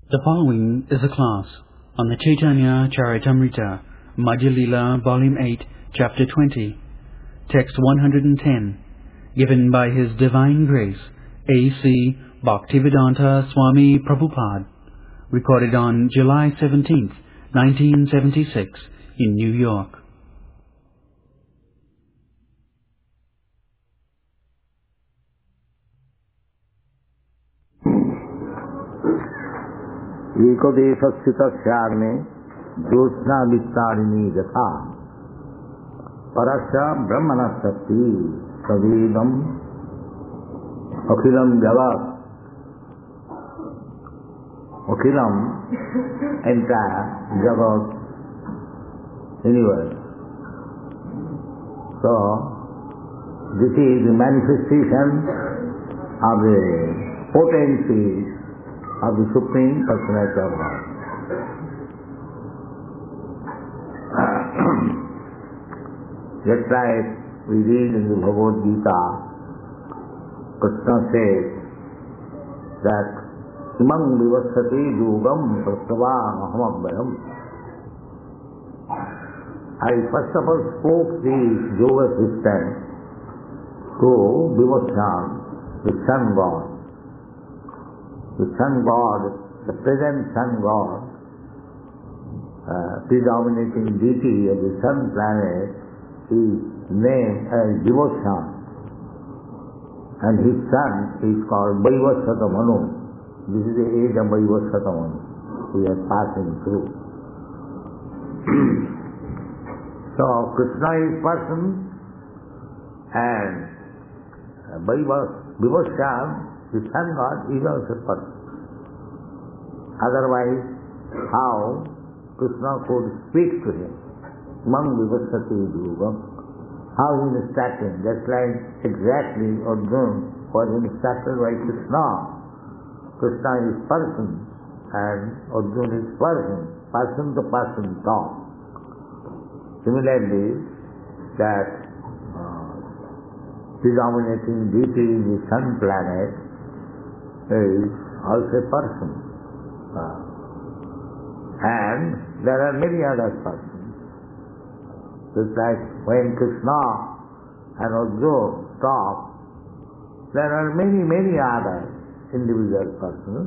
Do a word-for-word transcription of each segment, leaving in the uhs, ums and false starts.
The following is a class on the Chaitanya Charitamrita, Madhya Lila, Volume eight, Chapter twenty, Text one hundred ten, given by His Divine Grace, A C Bhaktivedanta Swami Prabhupada, recorded on July seventeenth, nineteen seventy-six, in New York. एकोदेशस्य तस्याग्ने Jyotsna विस्तारिणी यथा परस्य ब्रह्मणस्सक्ति तदेदं अखिलं जगत् अखिलं entire jagat universe. So this is the manifestation of the potencies of the Supreme Personality of God. Just like we read in the Bhagavad Gita, Krishna says that Imam vivasati yogam prastava ahamabhayam. I first of all spoke the yoga system to Vivasyan, the Sun God. The Sun God, the present Sun God, uh, predominating deity of the Sun planet, is named as Vivasyan, and his son is called Vaivasvata Manu. This is the age of Vaivasvata Manu we are passing through. So Krishna is person and Vivasyan, the Sun God, is also person. Otherwise, how Krishna could speak to him? Mang vivasati yogam. How he instructed him? Just like exactly Arjuna was instructed by Krishna. Krishna is person and Arjuna is person. Person to person talk. Similarly, that uh, predominating deity in the Sun planet is also a person. Uh, and there are many other persons. Just like when Krishna and Arjuna talk, there are many, many other individual persons.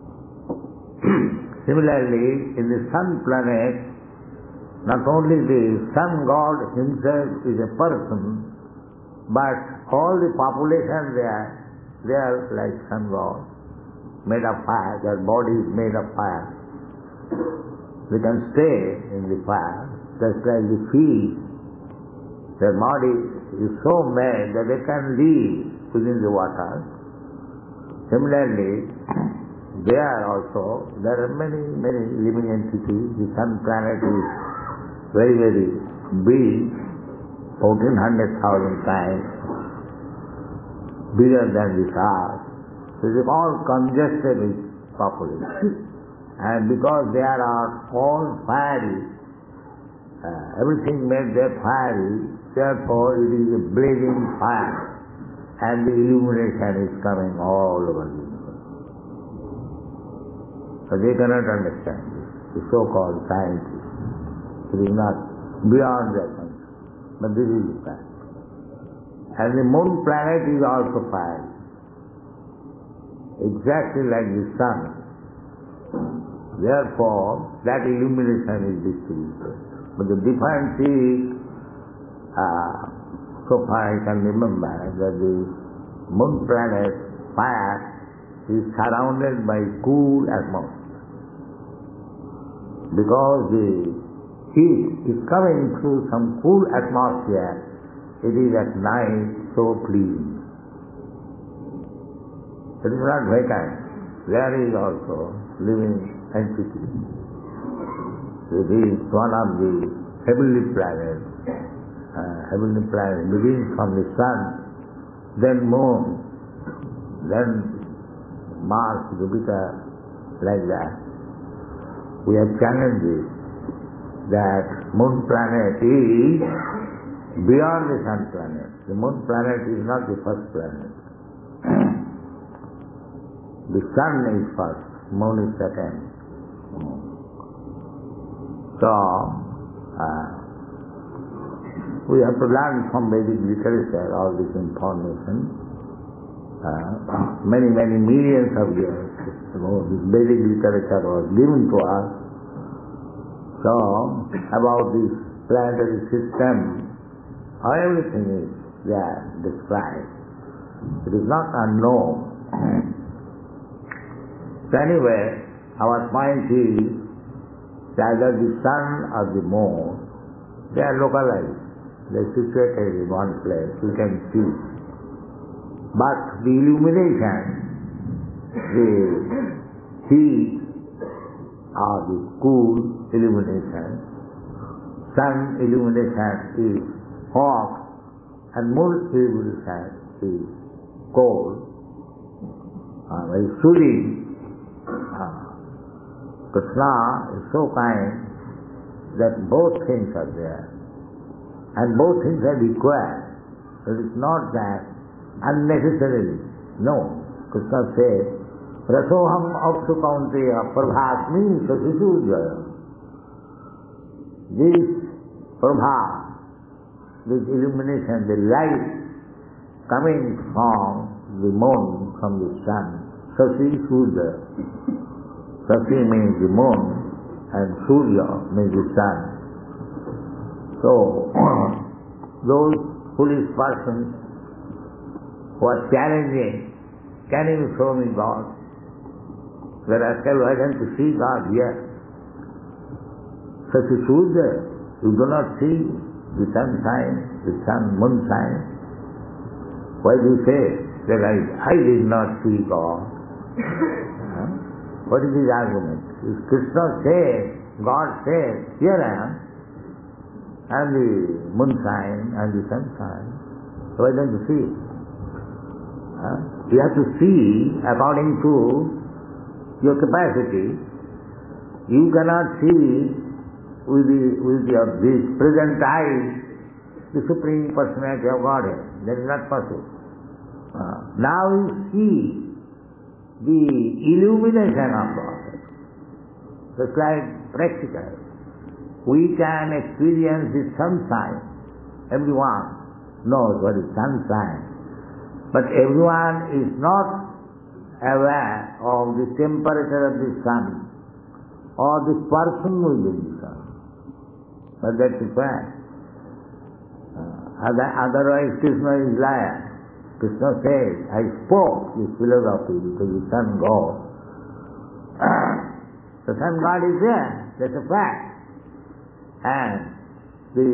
Similarly, in the Sun planet, not only the Sun God himself is a person, but all the population there, they are like Sun God, made of fire, their body is made of fire. They can stay in the fire, just like the fish. Their body is so made that they can live within the water. Similarly, there also, there are many, many living entities. The Sun planet is very, very big, fourteen hundred thousand times bigger than this earth. So it is all congested with population. And because they are all fiery, uh, everything made there fiery, therefore it is a blazing fire. And the illumination is coming all over the universe. So they cannot understand this, the so-called scientists. It is not beyond their concept. But this is the fact. And the moon planet is also fire, exactly like the sun. Therefore, that illumination is distributed. But the difference is, uh, so far I can remember, that the moon planet fire is surrounded by cool atmosphere. Because the heat is coming through some cool atmosphere, it is at night so pleasing. It is not vacant. There is also living entity. It is one of the heavenly planets. Uh, heavenly planet begins from the sun, then moon, then Mars, Jupiter, like that. We have challenged this, that moon planet is beyond the sun planet. The moon planet is not the first planet. The sun is first, moon is second. So, uh, we have to learn from Vedic literature all this information. Uh, many, many millions of years, you know, this Vedic literature was given to us. So, about this planetary system, everything is there described. It is not unknown. So anyway, our point is that either the sun or the moon, they are localized. They are situated in one place, you can see. But the illumination, the heat or the cool illumination, sun illumination is hot and moon illumination is cold, uh, very soothing. Uh, Krishna is so kind that both things are there and both things are required. It is not that unnecessarily. No. Krishna says, Rasoham apsu kaunteya prabhasmi sasisujaya. This prabha, this illumination, the light coming from the moon, from the sun, Sasi Surya. Sasi means the moon and Surya means the sun. So, those foolish persons who are challenging, can you show me God? They are asking, why can't you see God here? Sasi Surya, you do not see the sun shine, the sun, moon shine. Why do you say that I, I did not see God? Huh? What is his argument? If Krishna says, God says, here I am, and the moon shine and the sun shine, why don't you see? Huh? You have to see according to your capacity. You cannot see with the with your this present eyes the Supreme Personality of Godhead. That is not possible. Uh, now you see the illumination of Godhead. Just like practical. We can experience the sunshine. Everyone knows what is sunshine. But everyone is not aware of the temperature of the sun or the person within the sun. But that's the fact. Uh, other, otherwise Krishna is liar. Krishna says, I spoke this philosophy to the sun God. The sun God is there, that's a fact. And the,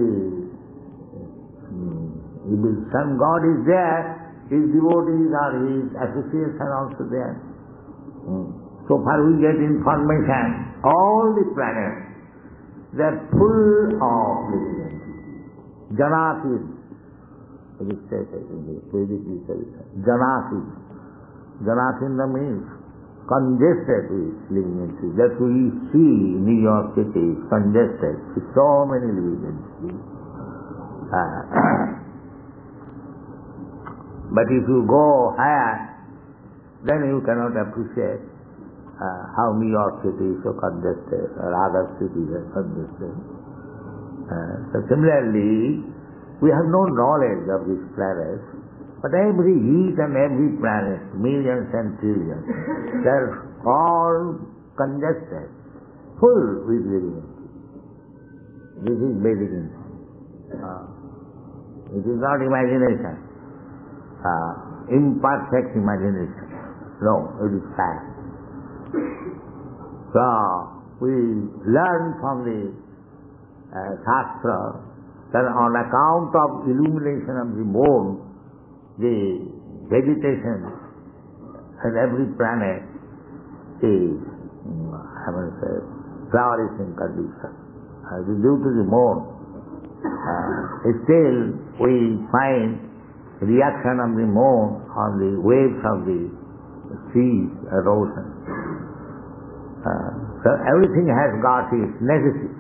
um, the sun God is there, his devotees are his associates are also there. Mm. So far we get information, all the planets, they are full of living entities. Janatis, it is stated in the Vedic literature. Janatis. Janatinda means congested with living entities. That we see New York City is congested with so many living entities. Uh, But if you go higher, then you cannot appreciate uh, how New York City is so congested, or other cities are congested. Uh, so similarly, we have no knowledge of these planets, but every heat and every planet, millions and trillions, they are all congested, full with living entities. This is basic info. Uh, it is not imagination. Uh, imperfect imagination. No, it is fact. So, we learn from the uh, Shastra that on account of illumination of the moon, the vegetation at every planet is, I will say, flourishing condition. Uh, due to the moon, uh, still we find reaction of the moon on the waves of the sea erosion. Uh, so everything has got its necessity.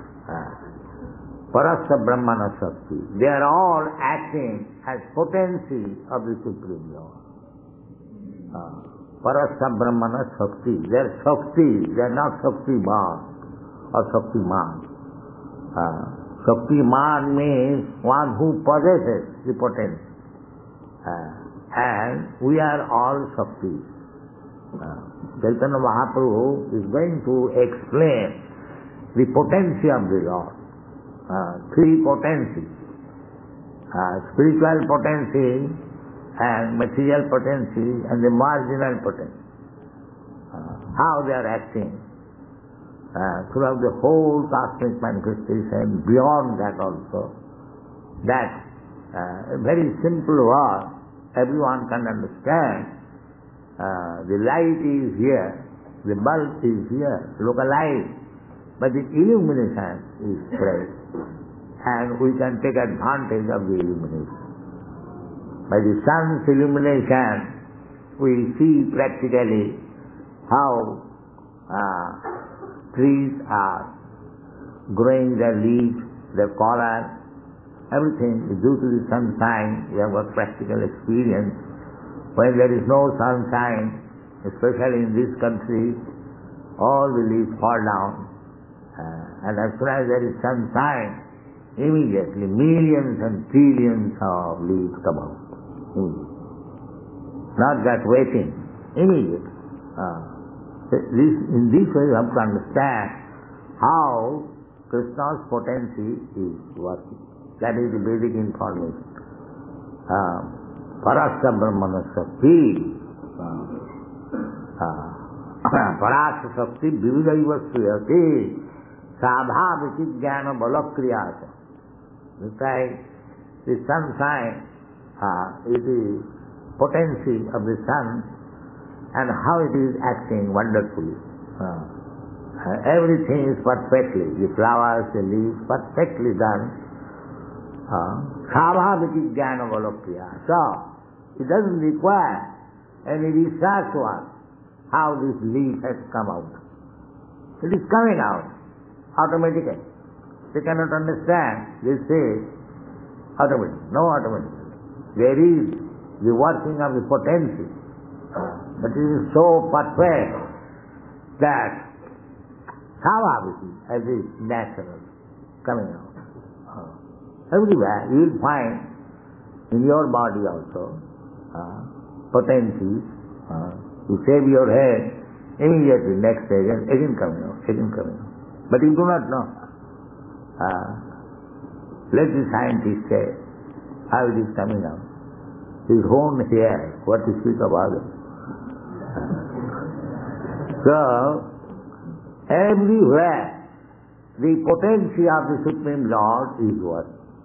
Parasya Brahmana Shakti. They are all acting as potency of the Supreme Lord. Uh, Parasya Brahmana Shakti. They are Shakti, they are not Shaktiman or Shaktiman. Uh, Shaktiman means one who possesses the potency. Uh, and we are all Shakti. Uh, Chaitanya Mahaprabhu is going to explain the potency of the Lord. Uh, three potencies. Uh, spiritual potency and material potency and the marginal potency. Uh, how they are acting uh, throughout the whole cosmic manifestation, beyond that also. That uh, a very simple word, everyone can understand. Uh, the light is here, the bulb is here, localized, but the illumination is spread, and we can take advantage of the illumination. By the sun's illumination, we see practically how uh, trees are growing their leaves, their color, everything is due to the sunshine. We have got practical experience. When there is no sunshine, especially in this country, all the leaves fall down. Uh, and as soon as there is sunshine, immediately millions and trillions of leaves come out. Immediately. Not just waiting, immediately. Uh, this, in this way you have to understand how Krishna's potency is working. That is the basic information. Uh, Parasya Brahmana Shakti. Parasya Shakti Vividaiva Suyati Sabhaviti Jnana Balakriyasa. It's like the sunshine uh, is the potency of the sun and how it is acting wonderfully. Uh, uh, everything is perfectly, the flowers, the leaves, perfectly done. Sabhaviti Jnana Balakriyasa. So, it doesn't require any research work how this leaf has come out. It is coming out automatically. They cannot understand. They say automatic. No automatic. There is the working of the potency, but it is so perfect that Savaviti as is natural coming out. Everywhere you will find in your body also uh, potencies. Uh, you shave your head, immediately next day again, again coming out, again coming out. But you do not know. Uh, let the scientist say how it is coming out. His own hair, what to speak about it. So, everywhere the potency of the Supreme Lord is what?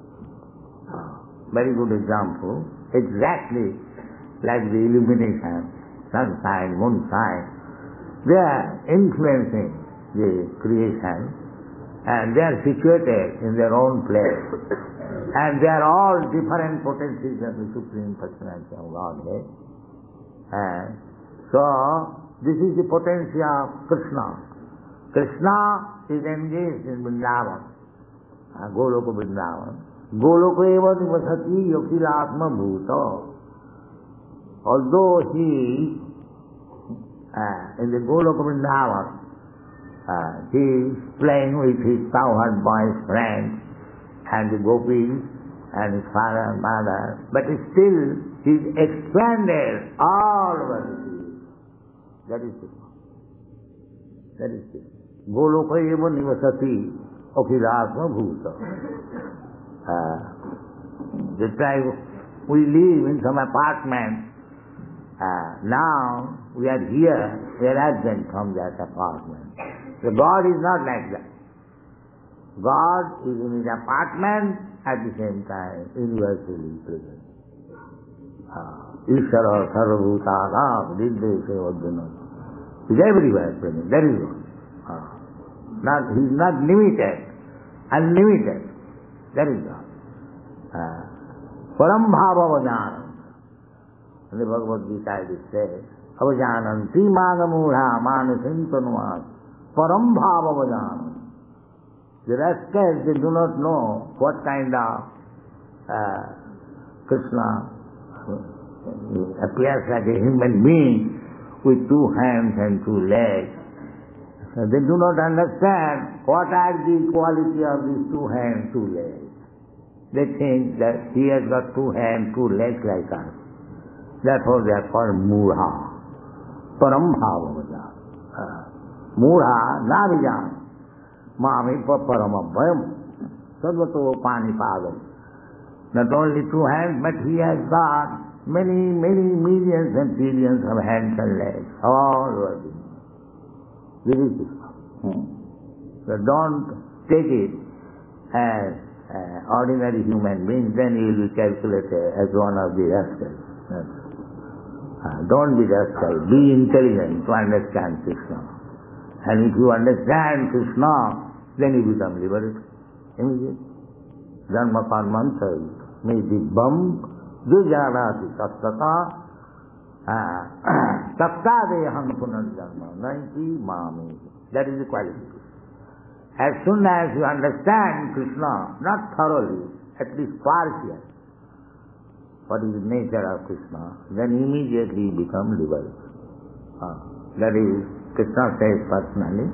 Very good example. Exactly like the illumination, sunshine, moonshine. They are influencing the creation and they are situated in their own place. And they are all different potencies of the Supreme Personality of Godhead. And so, this is the potency of Krishna. Krishna is engaged in Vrindavan, uh, Goloka Vrindavan. Goloka eva nivasati yokilatma bhuta. Although he, uh, in the Goloka Vrindavan, uh, he is playing with his cowherd boy's friends and the gopis and his father and mother, but still he is expanded all over the sea. That is it. That is it. Goloka eva nivasati yokilatma bhuta. Uh, the time we live in some apartment, uh, now we are here, we are absent from that apartment. So God is not like that. God is in his apartment at the same time universally present. Ishara sarvabhutanam nirdeshe vajjana. He is everywhere present. That is God. Uh, not, he is not limited, unlimited. That is God. Param bhava vajanam. In the Bhagavad Gita it says, avajananti magamudha manasim tanuvat. Param bhava vajanam. The rascals, they do not know what kind of uh, Krishna appears like a human being with two hands and two legs. So they do not understand what are the quality of these two hands, two legs. They think that he has got two hands, two legs like us. Therefore they are called Mudha. Parambhavamata. Mudha navijam. Mami paramabhayam. Sarvato panipadam. Not only two hands, but he has got many, many millions and billions of hands and legs, all over the world. This is it. Hmm. So don't take it as uh, ordinary human beings, then you will be calculated as one of the rascals. Uh, don't be rascal, be intelligent to understand Krishna. And if you understand Krishna, then you become liberated immediately. Dharma Karmantra may be bum, Jujanati Tattata, Tattadeham Punarjanma, Naiti Mami. That is the qualification. As soon as you understand Krishna, not thoroughly, at least partially, what is the nature of Krishna, then immediately you become liberated. Uh, that is, Krishna says personally,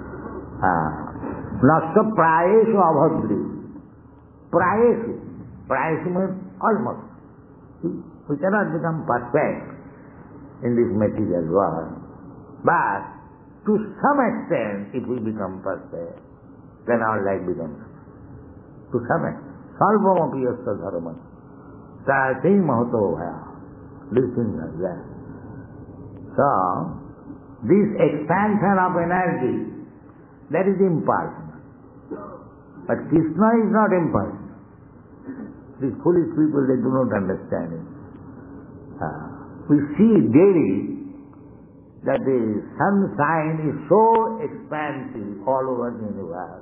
Nasta Prayeshu Abhadri. Prayeshu. Prayeshu means almost. We cannot become perfect in this material world, but to some extent it will become perfect. Then our life becomes. To some extent. Salvamapi yasya dharma. Sati mahato bhaya. This thing like that. So, this expansion of energy, that is impersonal. But Krishna is not impersonal. These foolish people, they do not understand it. Uh, we see daily that the sunshine is so expansive all over the universe.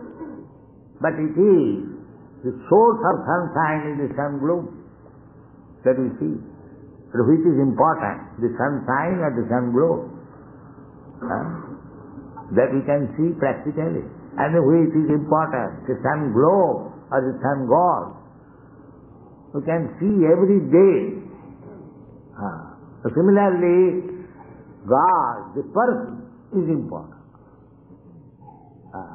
But it is the source of sunshine is the sun globe that we see. But which is important, the sunshine or the sun globe? Uh, that we can see practically. And which is important, the sun globe or the sun god. We can see every day. Uh, so similarly, God, the person, is important. Uh,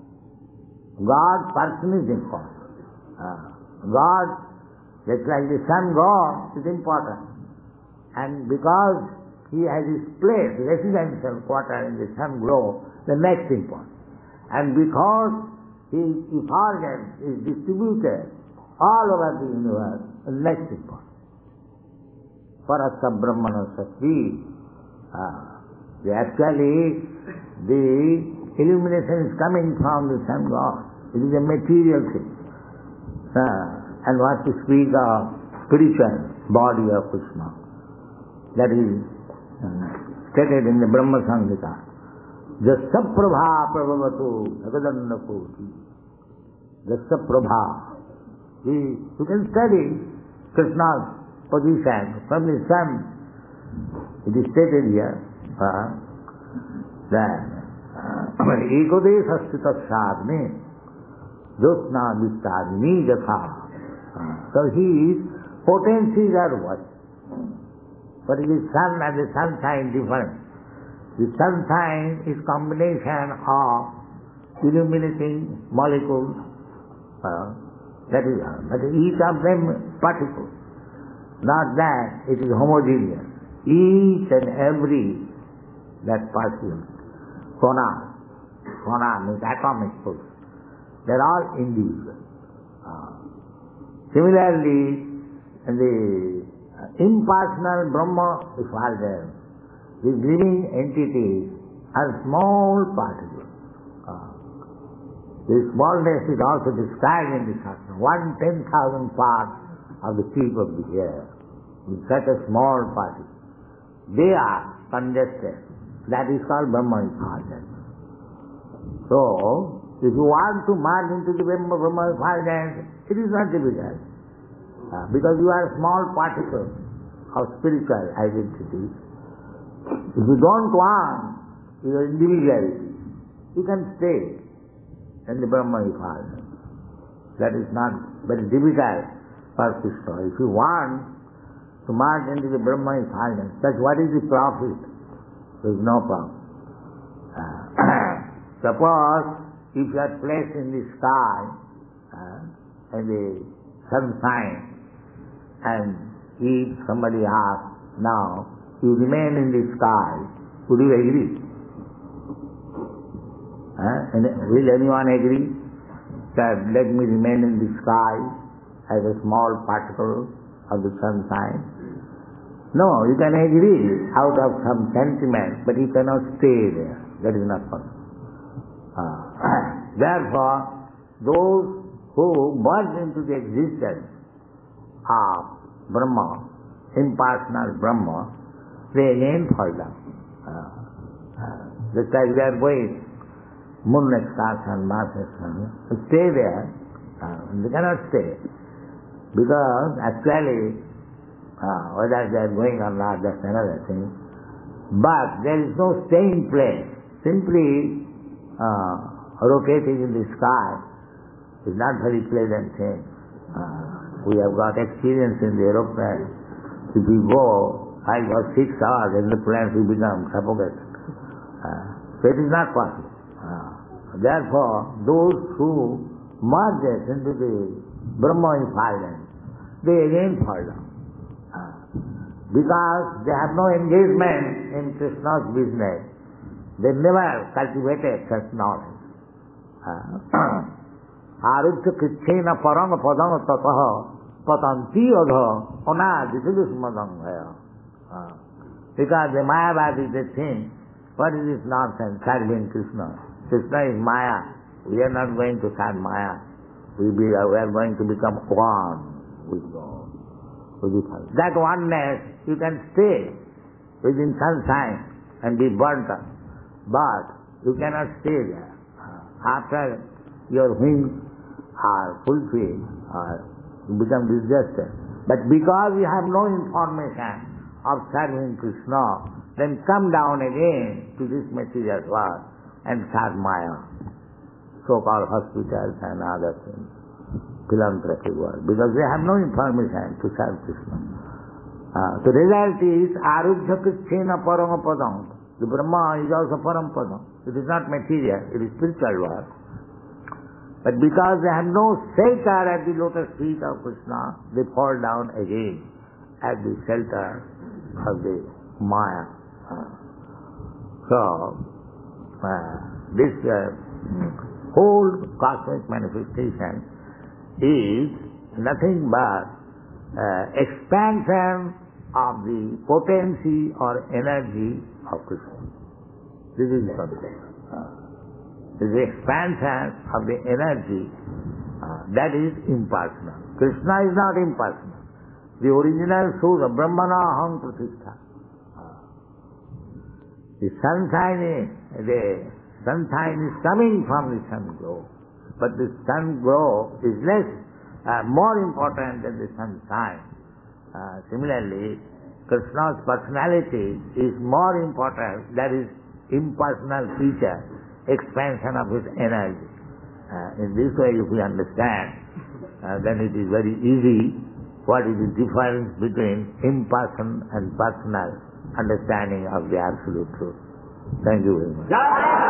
God, person is important. Uh, God, just like the sun god, is important. And because he has his place, residential quarter in the sun globe, the next important. And because his effulgence is distributed all over the universe, the next important. Parasa Brahmana Sakti. Uh, actually, the illumination is coming from the sun god. It is a material thing. Uh, and what to speak of spiritual body of Krishna. That is uh, stated in the Brahma Samhita. Jasa prabha prabhavatu jagadanna koti. Jasa prabha. You can study Krishna's position from the sun. It is stated here uh, that Ekodesh Astita Sadhne Jotna Vistadni Jatha. So his potencies are what? But it is sun and the sunshine different. The sunshine is combination of illuminating molecules. Uh, that is all. But each of them particles. Not that it is homogeneous. Each and every that particle, kona, kona means atomic force. They are all individual. Uh, similarly, the impersonal Brahma effulgence, these living entities are small particles. Uh, the smallness is also described in the Shastra. One ten thousand parts of the tip of the hair is such a small particle. They are congested. That is called Brahma effulgence. So, if you want to merge into the Brahma, Brahma effulgence, it is not difficult. Uh, because you are a small particle of spiritual identity. If you don't want your individuality, you can stay in the Brahma effulgence. That is not very difficult for Krishna. If you want to merge into the Brahma effulgence, that's what is the profit there is no problem. Uh, suppose if you are placed in the sky uh, and the sun shines, and if somebody asks, now you remain in the sky, would you agree? Uh, and will anyone agree that let me remain in the sky as a small particle of the sunshine? No, you can agree out of some sentiment, but you cannot stay there. That is not possible. Uh, therefore, those who merge into the existence of Brahma, impersonal Brahma, they again fall down. Uh, uh, just like they are going, moon excursion, Mars excursion, stay there, uh, they cannot stay. Because actually, uh, whether they are going or not, that's another thing. But there is no staying place. Simply uh, rotating in the sky is not very pleasant thing. Uh, we have got experience in the aeroplane. If we go five or six hours in the plane, we become suffocated. Uh, so it is not possible. Uh, therefore, those who merge into the Brahma silence, they again fall down. Uh, because they have no engagement in Krishna's business. They never cultivated such knowledge. Arujya krichena paranga padanga tataha patanti adha anadisiddhis madangaya. Because the Mayavadi, they think, what is this nonsense, serving Krishna? Krishna is Maya. We are not going to serve Maya. We, be, we are going to become one with God. That oneness, you can stay within sunshine and be burnt up. But you cannot stay there. After your wings are fulfilled, uh, you become digested. But because you have no information of serving Krishna, then come down again to this material world and serve Maya, so-called hospitals and other things, philanthropy world, because they have no information to serve Krishna. Uh, the result is, arujya krichena parama padam. The Brahma is also Parampada. It is not material, it is spiritual world. But because they have no shelter at the lotus feet of Krishna, they fall down again at the shelter of the Maya. So, uh, this uh, whole cosmic manifestation is nothing but uh, expansion of the potency or energy of Krishna. This is something. Uh, this is the expansion of the energy uh, that is impersonal. Krishna is not impersonal. The original Surya, Brahmana Aham Pratishtha. Uh, the sunshine is, the sunshine is coming from the sun glow. But the sun glow is less, uh, more important than the sunshine. Uh, similarly, Krishna's personality is more important, that is impersonal feature, expansion of his energy. Uh, in this way, if we understand, uh, then it is very easy what is the difference between impersonal and personal understanding of the absolute truth. Thank you very much.